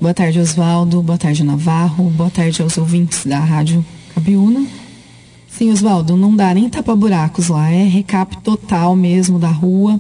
Boa tarde, Oswaldo. Boa tarde, Navarro. Boa tarde aos ouvintes da Rádio Cabiúna. Sim, Oswaldo, não dá nem tapa-buracos lá. É recap total mesmo da rua.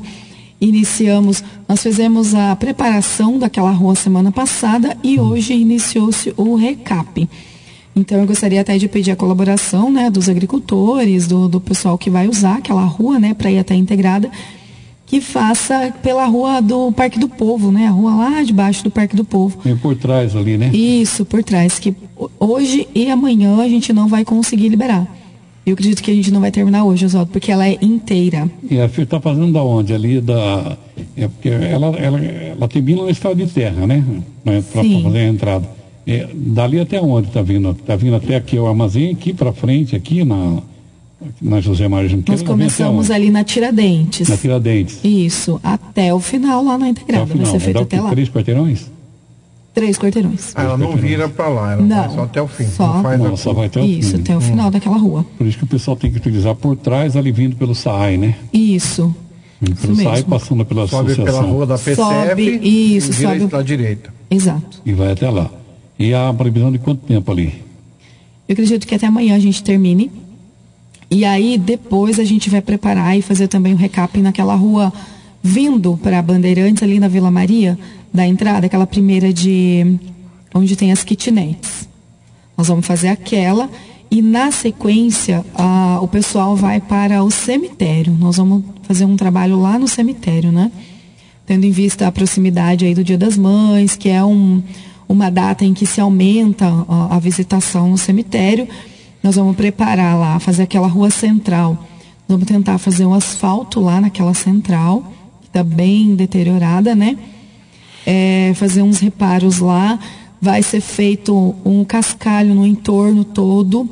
Nós fizemos a preparação daquela rua semana passada e hoje iniciou-se o recap. Então, eu gostaria até de pedir a colaboração, né, dos agricultores, do pessoal que vai usar aquela rua, né, para ir até a Integrada, que faça pela rua do Parque do Povo, né, a rua lá debaixo do Parque do Povo. É por trás ali, né? Isso, por trás, que hoje e amanhã a gente não vai conseguir liberar. Eu acredito que a gente não vai terminar hoje, Oswaldo, porque ela é inteira. E a FIA está fazendo da onde? Ali da... porque ela termina no estado de terra, né? Para fazer a entrada. Dali até onde está vindo? Está vindo até aqui o armazém, aqui para frente, aqui na José Mário Junqueira. Nós começamos ali na Tiradentes. Na Tiradentes. Isso, até o final lá na Integrada. Vai ser feito até lá. 3 quarteirões? 3 quarteirões. Ela não vira para lá, ela vai só até o fim. Só vai até o fim. Isso, até o final daquela rua. Por isso que o pessoal tem que utilizar por trás, ali vindo pelo SAAI, né? Isso. Pelo SAAI, passando pela associação. Sobe pela rua da PCF e vira para a direita. Exato. E vai até lá. E a previsão de quanto tempo ali? Eu acredito que até amanhã a gente termine. E aí, depois a gente vai preparar e fazer também um recap naquela rua vindo para Bandeirantes, ali na Vila Maria, da entrada, aquela primeira onde tem as kitnets. Nós vamos fazer aquela e, na sequência, o pessoal vai para o cemitério. Nós vamos fazer um trabalho lá no cemitério, né? Tendo em vista a proximidade aí do Dia das Mães, que é uma data em que se aumenta a visitação no cemitério. Nós vamos preparar lá, fazer aquela rua central. Vamos tentar fazer um asfalto lá naquela central, que está bem deteriorada, né? Fazer uns reparos lá. Vai ser feito um cascalho no entorno todo.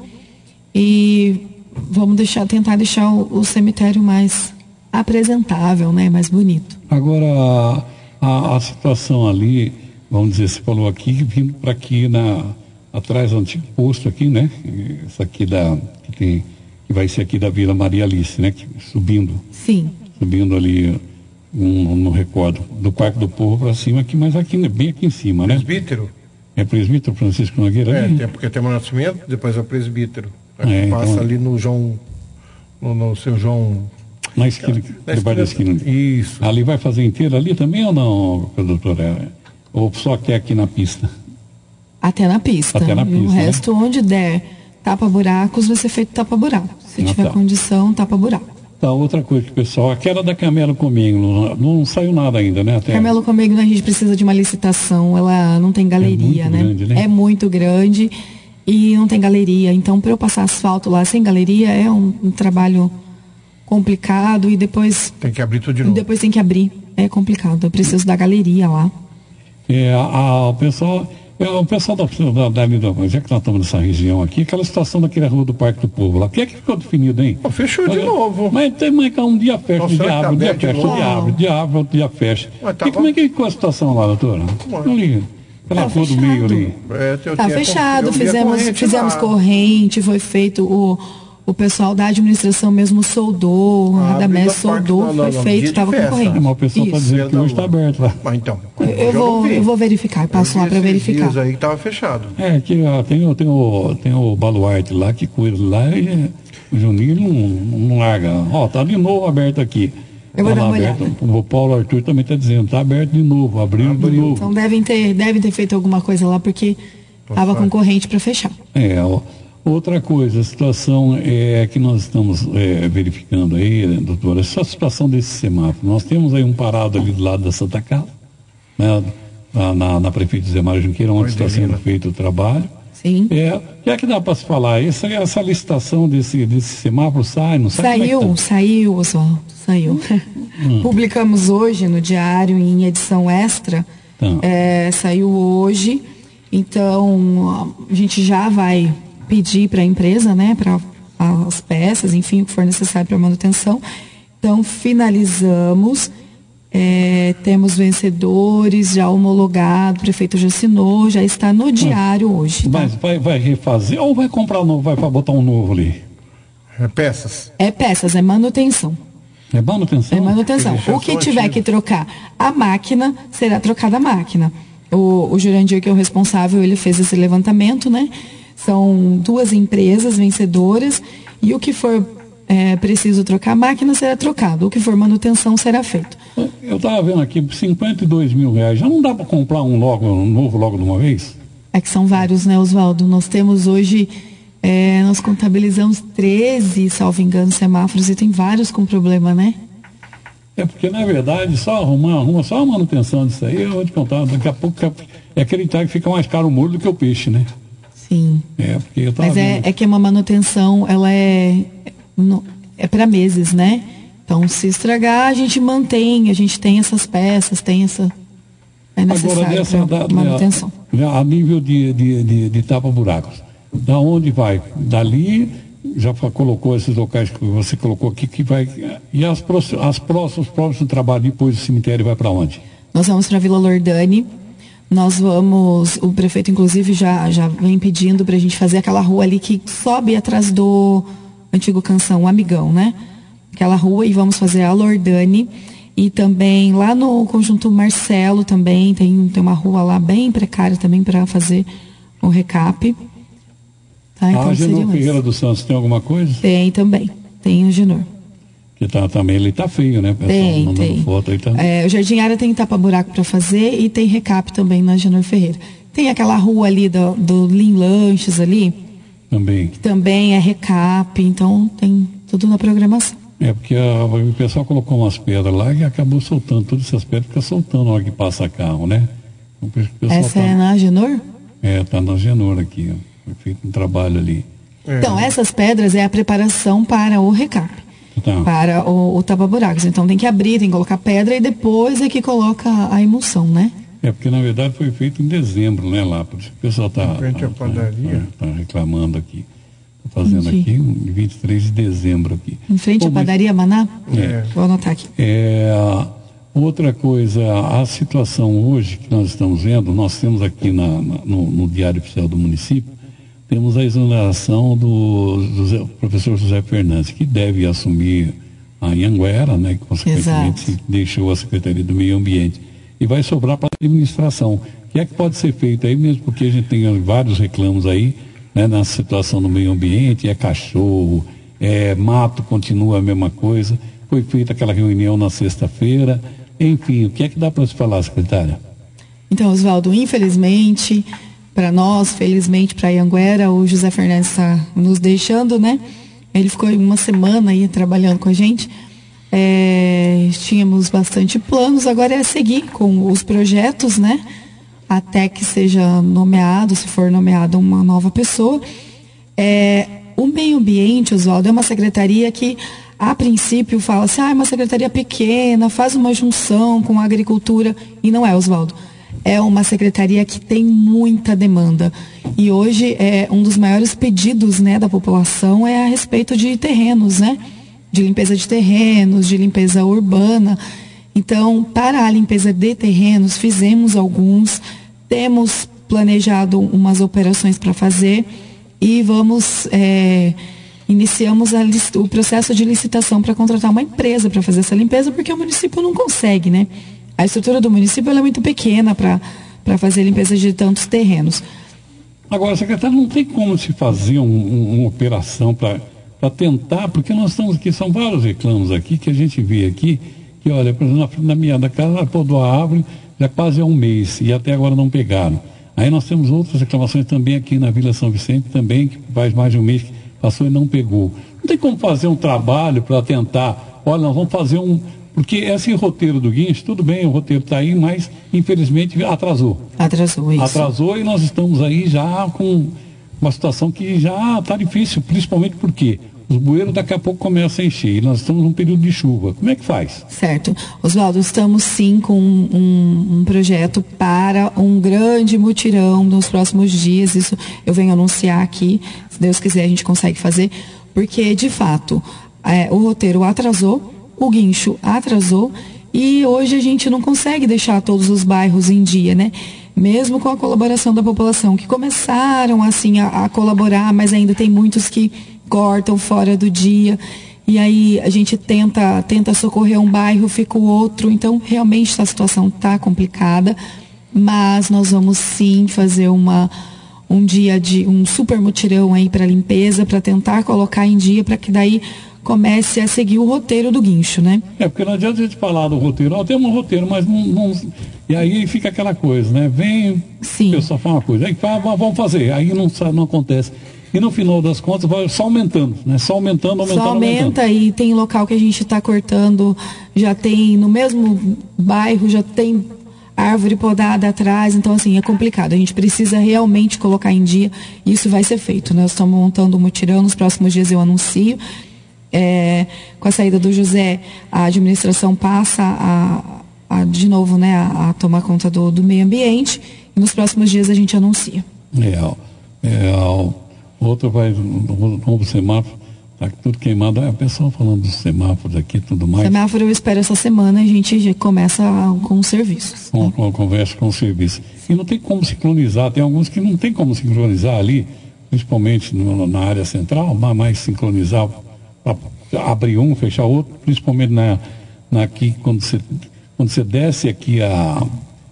E vamos tentar deixar o cemitério mais apresentável, né? Mais bonito. Agora, a situação ali, vamos dizer, você falou aqui, vindo para aqui atrás do antigo posto aqui, né? Isso aqui que vai ser aqui da Vila Maria Alice, né? Subindo. Sim. Subindo ali, não recordo, do Parque do Povo para cima aqui, mas aqui, bem aqui em cima, né? Presbítero? É Presbítero Francisco Nogueira? Porque tem o Nascimento, depois é o Presbítero. Passa então, ali no João, no seu João... Na esquina, debaixo da esquina. Isso. Ali vai fazer inteiro ali também ou não, doutora? Ou só até aqui na pista? Até na pista. Até na pista, o resto, né? Onde der tapa-buracos, vai ser feito tapa-buraco. Se tiver condição, tapa-buraco. Tá, outra coisa que o pessoal, aquela da Camelo Comegno, não saiu nada ainda, né? Camelo Comegno, a gente precisa de uma licitação, ela não tem galeria, né? Grande, né? É muito grande e não tem galeria. Então, para eu passar asfalto lá sem galeria, é um trabalho complicado e depois... Tem que abrir tudo de novo. Depois tem que abrir, é complicado. Eu preciso da galeria lá. O pessoal já que nós estamos nessa região aqui, aquela situação daquela rua do Parque do Povo lá, o que é que ficou definido, hein? Fechou de novo. Mas um dia fecha, outro dia fecha. E como é que ficou a situação lá, doutora? Ali, pela rua do meio ali. Está fechado, fizemos corrente, foi feito o pessoal da administração mesmo soldou, a Radamés soldou, foi feito, estava com corrente. Mas o pessoal está dizendo que hoje está aberto lá. Mas então, eu vou verificar, passo lá para verificar. Dias aí que estava fechado. Tem o baluarte lá que cuida lá e o Juninho não larga. Tá de novo aberto aqui. Eu vou dar uma olhada. O Paulo Arthur também está dizendo, está aberto de novo, abriu de novo. Então devem ter feito alguma coisa lá porque estava com corrente para fechar. Outra coisa, a situação que nós estamos verificando aí, doutora, essa situação desse semáforo. Nós temos aí um parado ali do lado da Santa Casa, né, na Prefeito José Mário Junqueira, onde está sendo feito o trabalho. Sim. O que é que dá para se falar? Essa licitação desse semáforo não sai? Saiu, Oswaldo, saiu. Publicamos hoje no Diário, em edição extra, saiu hoje, então a gente já vai pedir para a empresa, né, para as peças, enfim, o que for necessário para manutenção. Então, finalizamos, temos vencedores, já homologado, o prefeito já assinou, já está no diário hoje. Tá? Mas vai refazer ou vai comprar novo, vai botar um novo ali? Peças? Peças, é manutenção. É manutenção? É manutenção. O que tiver que trocar a máquina, será trocada a máquina. O Jurandir, que é o responsável, ele fez esse levantamento, né? São 2 empresas vencedoras e o que for preciso trocar a máquina será trocado, o que for manutenção será feito. Eu estava vendo aqui, por R$52 mil, já não dá para comprar um novo logo de uma vez? É que são vários, né, Oswaldo? Nós temos hoje, nós contabilizamos 13, salvo engano, semáforos e tem vários com problema, né? É porque, na verdade, só arruma só a manutenção disso aí, eu vou te contar, daqui a pouco é acreditar que fica mais caro o molho do que o peixe, né? Sim. Porque eu tava Mas é que uma manutenção, ela é para meses, né? Então, se estragar, a gente mantém, a gente tem essas peças, tem essa... É necessário manutenção. A nível de tapa-buracos, da onde vai? Dali, já colocou esses locais que você colocou aqui, que vai... E os próximos trabalhos depois do cemitério vai para onde? Nós vamos para a Vila Lordani. Nós vamos, o prefeito inclusive já vem pedindo para a gente fazer aquela rua ali que sobe atrás do antigo Canção, o Amigão, né? Aquela rua, e vamos fazer a Lordani. E também lá no Conjunto Marcelo também tem uma rua lá bem precária também para fazer um recap. Tá? Então, Agenor Ferreira dos Santos tem alguma coisa? Tem também, tem o Agenor. Que também ele tá feio, né? Pessoal, tem. Foto aí tá... O Jardim Área tem tapa-buraco para fazer e tem recap também na Agenor Ferreira. Tem aquela rua ali do Lim Lanches ali. Também. Que também é recap, então tem tudo na programação. Porque o pessoal colocou umas pedras lá e acabou soltando, todas essas pedras ficam soltando na hora que passa carro, né? Então, essa é na Agenor? Tá na Agenor aqui, ó. Foi feito um trabalho ali. Então, essas pedras é a preparação para o recap. Tá. Para o tapa-buracos. Então tem que abrir, tem que colocar pedra e depois é que coloca a emulsão, né? Porque na verdade foi feito em dezembro, né, lá? Por isso que o pessoal tá reclamando aqui. Estou fazendo aqui, 23 de dezembro aqui. Em frente à padaria Maná? Vou anotar aqui. Outra coisa, a situação hoje que nós estamos vendo, nós temos aqui no Diário Oficial do Município, temos a exoneração do professor José Fernandes, que deve assumir a Anhanguera, né, que consequentemente deixou a Secretaria do Meio Ambiente. E vai sobrar para a administração. O que é que pode ser feito aí, mesmo porque a gente tem vários reclamos aí, né, na situação do meio ambiente, cachorro, mato, continua a mesma coisa. Foi feita aquela reunião na sexta-feira. Enfim, o que é que dá para se falar, secretária? Então, Oswaldo, infelizmente... Para nós, felizmente, para a Anhanguera, o José Fernandes está nos deixando, né? Ele ficou uma semana aí trabalhando com a gente. Tínhamos bastante planos, agora é seguir com os projetos, né? Até que seja nomeado, se for nomeada uma nova pessoa. O meio ambiente, Oswaldo, é uma secretaria que, a princípio, fala assim, é uma secretaria pequena, faz uma junção com a agricultura. E não é, Oswaldo. É uma secretaria que tem muita demanda. E hoje um dos maiores pedidos, né, da população é a respeito de terrenos, né? De limpeza de terrenos, de limpeza urbana. Então, para a limpeza de terrenos, fizemos alguns, temos planejado umas operações para fazer e iniciamos o processo de licitação para contratar uma empresa para fazer essa limpeza, porque o município não consegue, né? A estrutura do município é muito pequena para fazer a limpeza de tantos terrenos. Agora, secretário, não tem como se fazer uma operação para tentar, porque nós estamos aqui, são vários reclamos aqui que a gente vê aqui, que olha, por exemplo, na minha da casa, podou a árvore já quase há um mês e até agora não pegaram. Aí nós temos outras reclamações também aqui na Vila São Vicente, também, que faz mais de um mês que passou e não pegou. Não tem como fazer um trabalho para tentar, olha, nós vamos fazer porque esse roteiro do guincho, tudo bem, o roteiro está aí, mas infelizmente atrasou. Atrasou, isso. Atrasou e nós estamos aí já com uma situação que já está difícil, principalmente porque os bueiros daqui a pouco começam a encher e nós estamos num período de chuva. Como é que faz? Certo. Oswaldo, estamos sim com um projeto para um grande mutirão nos próximos dias. Isso eu venho anunciar aqui. Se Deus quiser, a gente consegue fazer. Porque, de fato, o roteiro atrasou, o guincho atrasou e hoje a gente não consegue deixar todos os bairros em dia, né? Mesmo com a colaboração da população, que começaram assim a colaborar, mas ainda tem muitos que cortam fora do dia. E aí a gente tenta socorrer um bairro, fica o outro. Então, realmente a situação está complicada. mas nós vamos sim fazer um dia de um super mutirão aí para limpeza, para tentar colocar em dia, para que daí comece a seguir o roteiro do guincho, né? Porque não adianta a gente falar do roteiro, temos um roteiro, mas não. E aí fica aquela coisa, né? Vem, sim, o pessoal fala uma coisa, aí fala, vamos fazer, aí não acontece. E no final das contas vai só aumentando, né? Só aumentando. Só aumenta e tem local que a gente está cortando, já tem no mesmo bairro, já tem árvore podada atrás, então assim, é complicado. A gente precisa realmente colocar em dia, e isso vai ser feito. Nós estamos montando um mutirão, nos próximos dias eu anuncio. Com a saída do José, a administração passa de novo, né, a tomar conta do meio ambiente, e nos próximos dias a gente anuncia. Outro vai no novo semáforo, tá tudo queimado. O pessoal falando dos semáforos aqui e tudo mais. Semáforo eu espero essa semana, a gente já começa com os serviços. Conversa com o serviço. E não tem como sincronizar, tem alguns que não tem como sincronizar ali, principalmente na área central, mas sincronizar, abrir um, fechar outro, principalmente aqui, quando você desce aqui a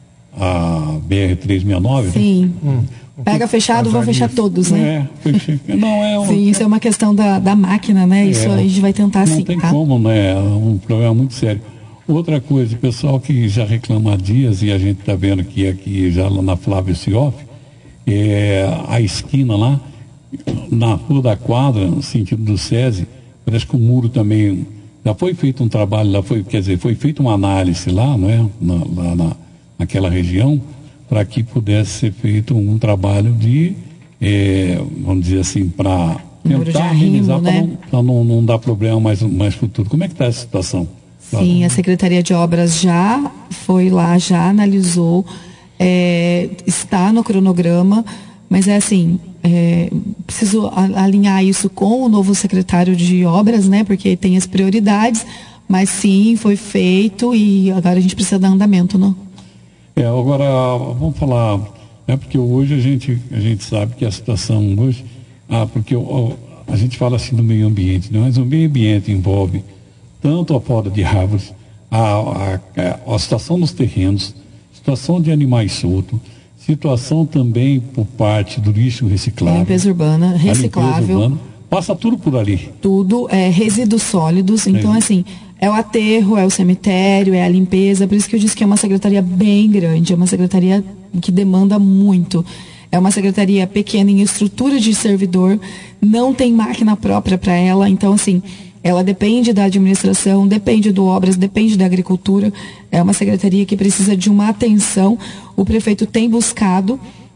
BR-369. Sim. Pega fechado, vão fechar todos, né? Sim, isso é uma questão da máquina, né? Isso a gente vai tentar sim. Não tem como, né? É um problema muito sério. Outra coisa, o pessoal que já reclama há dias, e a gente está vendo que aqui já lá na Flávio Sioff, a esquina lá, na Rua da Quadra, no sentido do SESI, parece que o muro também, já foi feito um trabalho, foi feita uma análise lá, não é? Naquela região, para que pudesse ser feito um trabalho de, vamos dizer assim, para tentar amenizar, né? Para não dar problema mais futuro. Como é que está essa situação? Sim, a Secretaria de Obras já foi lá, já analisou, está no cronograma, mas preciso alinhar isso com o novo secretário de Obras, né? Porque tem as prioridades, mas sim, foi feito e agora a gente precisa dar andamento, não? Agora, vamos falar, porque hoje a gente sabe que a situação hoje, porque a gente fala assim do meio ambiente, né? Mas o meio ambiente envolve tanto a poda de árvores, a situação dos terrenos, situação de animais soltos, situação também por parte do lixo reciclável. Limpeza urbana, reciclável. Passa tudo por ali. Tudo, resíduos sólidos, então é o aterro, é o cemitério, é a limpeza, por isso que eu disse que é uma secretaria bem grande, é uma secretaria que demanda muito. É uma secretaria pequena em estrutura de servidor, não tem máquina própria para ela, então ela depende da administração, depende do obras, depende da agricultura, é uma secretaria que precisa de uma atenção. O prefeito tem buscado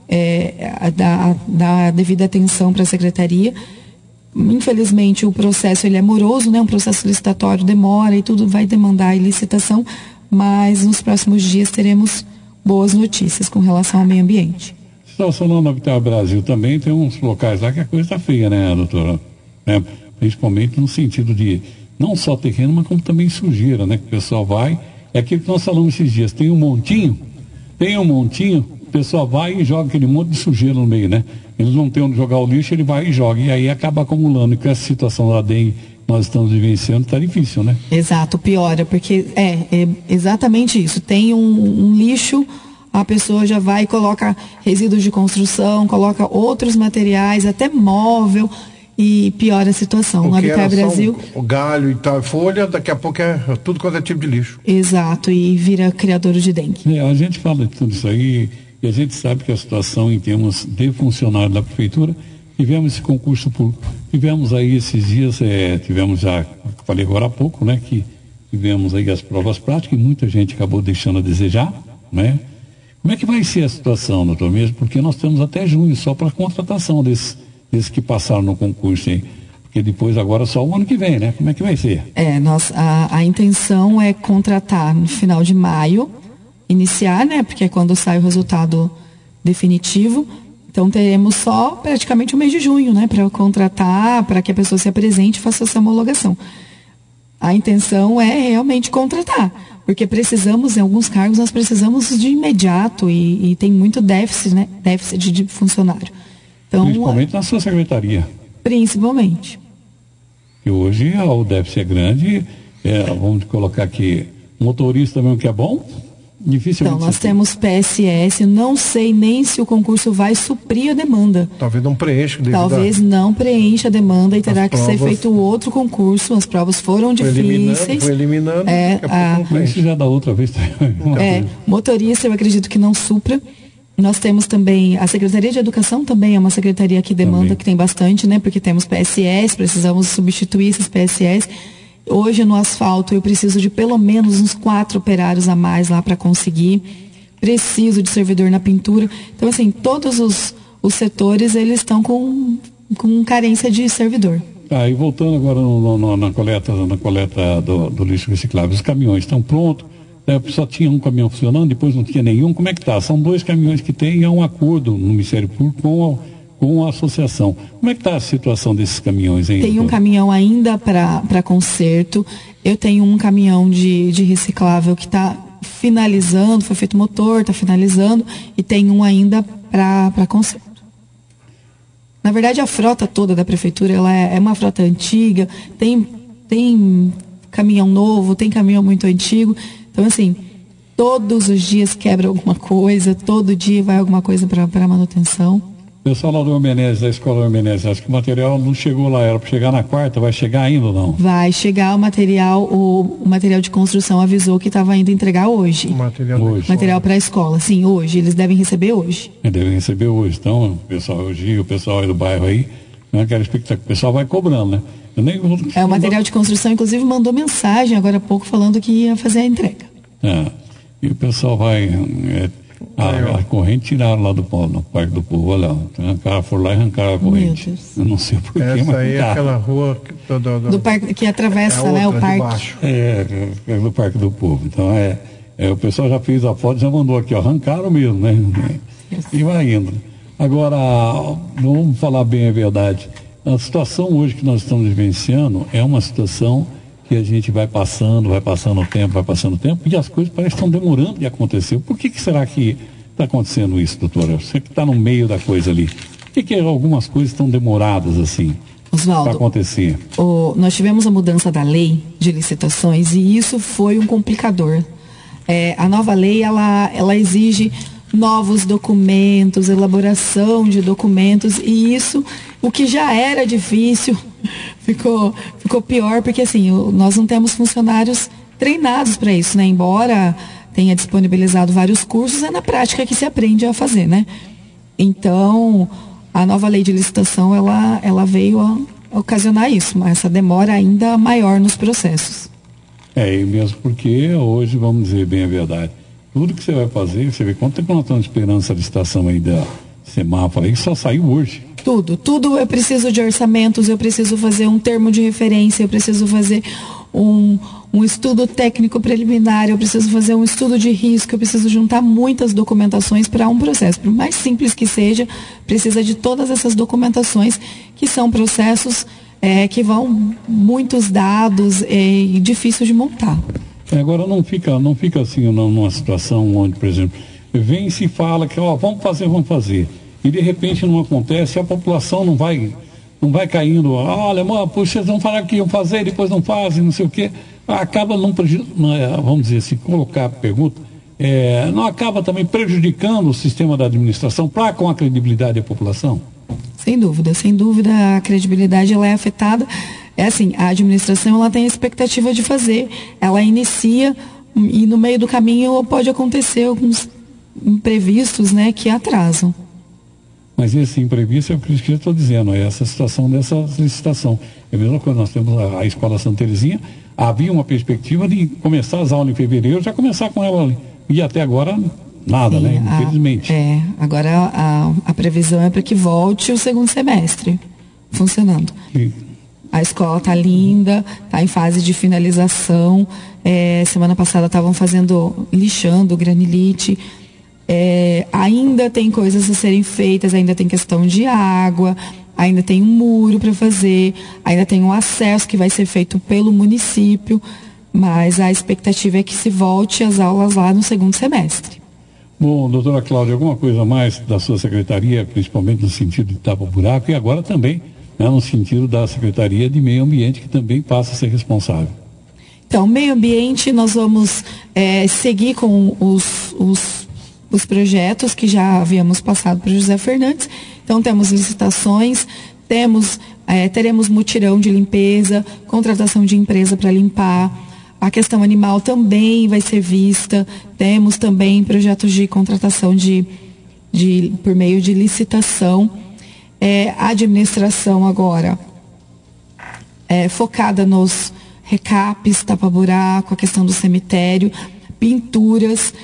dar devida atenção para a secretaria. Infelizmente o processo ele é moroso, né? Um processo licitatório demora e tudo vai demandar licitação, mas nos próximos dias teremos boas notícias com relação ao meio ambiente. Situação lá no Habitat Brasil também tem uns locais lá que a coisa está feia, né, doutora? Principalmente no sentido de não só terreno, mas como também sujeira, né? Que o pessoal vai, é aquilo que nós falamos esses dias, tem um montinho, o pessoal vai e joga aquele monte de sujeira no meio, né? Eles não têm onde jogar o lixo, ele vai e joga, e aí acaba acumulando, e com essa situação da dengue que nós estamos vivenciando, está difícil, né? Exato, piora, porque é exatamente isso, tem um lixo, a pessoa já vai e coloca resíduos de construção, coloca outros materiais, até móvel, e piora a situação. No Habitat Brasil, o galho e tal, folha, daqui a pouco é tudo quanto é tipo de lixo. Exato, e vira criador de dengue. A gente fala de tudo isso aí, e a gente sabe que a situação em termos de funcionário da prefeitura, tivemos esse concurso público, tivemos aí esses dias, tivemos já, falei agora há pouco, né, que tivemos aí as provas práticas, e muita gente acabou deixando a desejar, né? Como é que vai ser a situação, doutor, mesmo? Porque nós temos até junho só para contratação desses que passaram no concurso aí. Porque depois agora só o ano que vem, né? Como é que vai ser? A intenção é contratar no final de maio, iniciar, né? Porque é quando sai o resultado definitivo. Então teremos só praticamente o mês de junho, né? Para contratar, para que a pessoa se apresente e faça essa homologação. A intenção é realmente contratar, porque precisamos, em alguns cargos, nós precisamos de imediato e tem muito déficit, né? Déficit de funcionário. Então, principalmente na sua secretaria. Principalmente. E hoje o déficit é grande, vamos colocar aqui, motorista mesmo que é bom, Dificilmente. Então, nós temos PSS, não sei nem se o concurso vai suprir a demanda. Talvez não preencha. Talvez não preencha a demanda e terá que ser feito outro concurso. As provas foram difíceis. Foi eliminando. Mas isso já da outra vez. Motorista, eu acredito que não supra. Nós temos também, a Secretaria de Educação também é uma secretaria que demanda, também, que tem bastante, né? Porque temos PSS, precisamos substituir esses PSS. Hoje no asfalto eu preciso de pelo menos uns 4 operários a mais lá para conseguir. Preciso de servidor na pintura. Então, assim, todos os setores, eles estão com carência de servidor. E voltando agora na coleta do lixo reciclável, os caminhões estão prontos, só tinha um caminhão funcionando, depois não tinha nenhum. Como é que está? São 2 caminhões que tem e há um acordo no Ministério Público com a associação. Como é que está a situação desses caminhões ainda? Tem um caminhão ainda para conserto. Eu tenho um caminhão de reciclável que está finalizando, foi feito motor, está finalizando, e tem um ainda para conserto. Na verdade, a frota toda da prefeitura ela é uma frota antiga, tem caminhão novo, tem caminhão muito antigo. Então, assim, todos os dias quebra alguma coisa, todo dia vai alguma coisa para manutenção. Pessoal lá do Menezes, da Escola Menezes, acho que o material não chegou lá, era para chegar na quarta, vai chegar ainda ou não? Vai chegar o material de construção avisou que estava indo entregar hoje. Material para a escola, sim, hoje, eles devem receber hoje. Devem receber hoje, então, o pessoal aí do bairro aí, não é aquela expectativa, o pessoal vai cobrando, né? O material de construção, inclusive, mandou mensagem agora há pouco falando que ia fazer a entrega. E o pessoal vai... A corrente tiraram lá do Parque do Povo, olha lá. Foram lá e arrancaram a corrente. Eu não sei porquê, mas essa aí é aquela rua do parque que atravessa, né, o parque. É do Parque do Povo. Então, o pessoal já fez a foto, já mandou aqui, arrancaram mesmo, né? E vai indo. Agora, vamos falar bem a verdade. A situação hoje que nós estamos vivenciando é uma situação que a gente vai passando o tempo, e as coisas parecem que estão demorando de acontecer. Por que será que está acontecendo isso, doutora? Você que está no meio da coisa ali. Por que algumas coisas estão demoradas assim para acontecer? Nós tivemos a mudança da lei de licitações e isso foi um complicador. A nova lei, ela exige novos documentos, elaboração de documentos, e isso, o que já era difícil, ficou pior, porque assim, nós não temos funcionários treinados para isso, né? Embora tenha disponibilizado vários cursos, é na prática que se aprende a fazer, né? Então, a nova lei de licitação, ela veio a ocasionar isso, mas essa demora ainda maior nos processos. E mesmo porque hoje, vamos dizer bem a verdade, tudo que você vai fazer, você vê quanto tempo nós estamos esperando essa licitação aí da semáforo aí, que só saiu hoje. Tudo eu preciso de orçamentos, eu preciso fazer um termo de referência, eu preciso fazer um estudo técnico preliminar, eu preciso fazer um estudo de risco, eu preciso juntar muitas documentações para um processo. Por mais simples que seja, precisa de todas essas documentações, que são processos que vão muitos dados e difícil de montar. Agora não fica assim numa situação onde, por exemplo, vem e se fala que vamos fazer. E de repente não acontece, a população não vai caindo, olha, vocês vão falar que iam fazer, depois não fazem, não sei o quê. Acaba não prejudicando, vamos dizer assim, colocar a pergunta, não acaba também prejudicando o sistema da administração com a credibilidade da população? Sem dúvida, a credibilidade ela é afetada. A administração ela tem a expectativa de fazer, ela inicia e no meio do caminho pode acontecer alguns imprevistos, né, que atrasam. Mas esse imprevisto é o que eu estou dizendo, essa situação dessa licitação. É a mesma coisa, nós temos a Escola Santa Terezinha, havia uma perspectiva de começar as aulas em fevereiro, já começar com ela ali. E até agora, nada, né? Infelizmente. Agora a previsão é para que volte o segundo semestre funcionando. Sim. A escola está linda, está em fase de finalização. Semana passada estavam lixando granilite. Ainda tem coisas a serem feitas, ainda tem questão de água, ainda tem um muro para fazer, ainda tem um acesso que vai ser feito pelo município, mas a expectativa é que se volte às aulas lá no segundo semestre. Bom, doutora Cláudia, alguma coisa a mais da sua secretaria, principalmente no sentido de tapa-buraco e agora também no sentido da Secretaria de Meio Ambiente, que também passa a ser responsável? Então, meio ambiente, nós vamos seguir com os projetos que já havíamos passado para o José Fernandes. Então, temos licitações, teremos mutirão de limpeza, contratação de empresa para limpar. A questão animal também vai ser vista. Temos também projetos de contratação por meio de licitação. A administração agora focada nos recaps, tapa-buraco, a questão do cemitério, pinturas.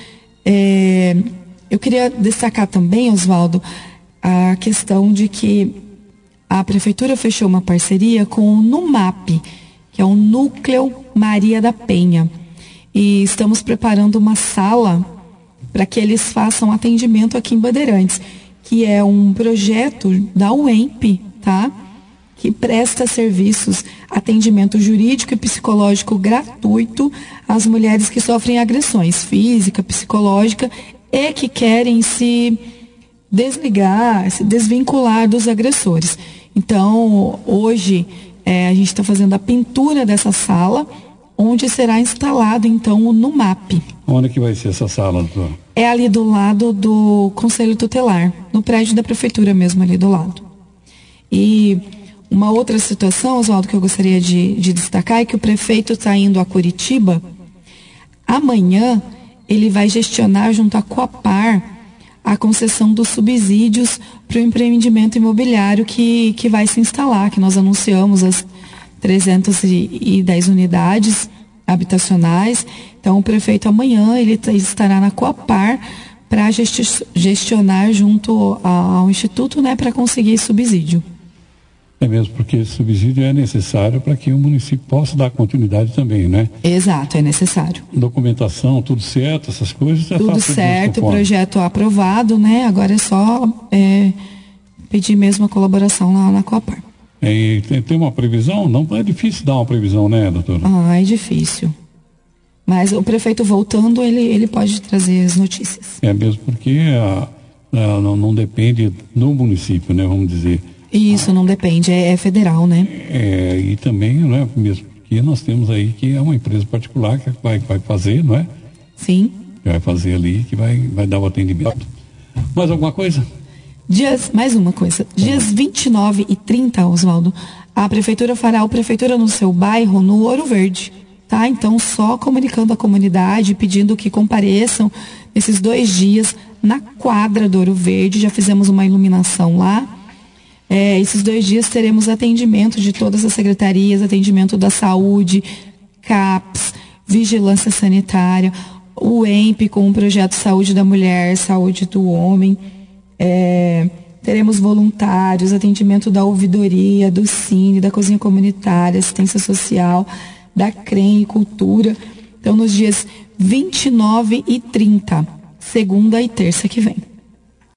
Eu queria destacar também, Oswaldo, a questão de que a Prefeitura fechou uma parceria com o NUMAP, que é o Núcleo Maria da Penha. E estamos preparando uma sala para que eles façam atendimento aqui em Bandeirantes, que é um projeto da UEMP, tá? Que presta serviços, atendimento jurídico e psicológico gratuito às mulheres que sofrem agressões física, psicológica e que querem se desligar, se desvincular dos agressores. Então, hoje, a gente está fazendo a pintura dessa sala, onde será instalado, então, o NUMAP. Onde que vai ser essa sala, doutor? É ali do lado do Conselho Tutelar, no prédio da Prefeitura mesmo, ali do lado. E uma outra situação, Oswaldo, que eu gostaria de destacar é que o prefeito está indo a Curitiba. Amanhã, ele vai gestionar junto à Coapar a concessão dos subsídios para o empreendimento imobiliário que vai se instalar, que nós anunciamos as 310 unidades habitacionais. Então, o prefeito amanhã ele estará na Coapar para gestionar junto ao Instituto, né, para conseguir subsídio. É mesmo, porque esse subsídio é necessário para que o município possa dar continuidade também, né? Exato, é necessário. Documentação, tudo certo, essas coisas? Tudo certo, o projeto aprovado, né? Agora é só pedir mesmo a colaboração lá na Coapar. E tem uma previsão? Não é difícil dar uma previsão, né, doutora? É difícil. Mas o prefeito voltando, ele pode trazer as notícias. É mesmo, porque não depende do município, né, vamos dizer. Isso não depende, é federal, né? E também, não é mesmo, porque nós temos aí que é uma empresa particular que vai fazer, não é? Sim. Que vai fazer ali, que vai dar o atendimento. Mais alguma coisa? Mais uma coisa. Dias 29 e 30, Oswaldo, a Prefeitura fará o Prefeitura no seu bairro, no Ouro Verde, tá? Então, só comunicando à comunidade, pedindo que compareçam nesses 2 dias na quadra do Ouro Verde. Já fizemos uma iluminação lá. Esses 2 dias teremos atendimento de todas as secretarias, atendimento da saúde, CAPS, vigilância sanitária, o EMP com o projeto Saúde da Mulher, Saúde do Homem. Teremos voluntários, atendimento da ouvidoria, do Cine, da cozinha comunitária, assistência social, da CREM e Cultura. Então, nos dias 29 e 30, segunda e terça que vem.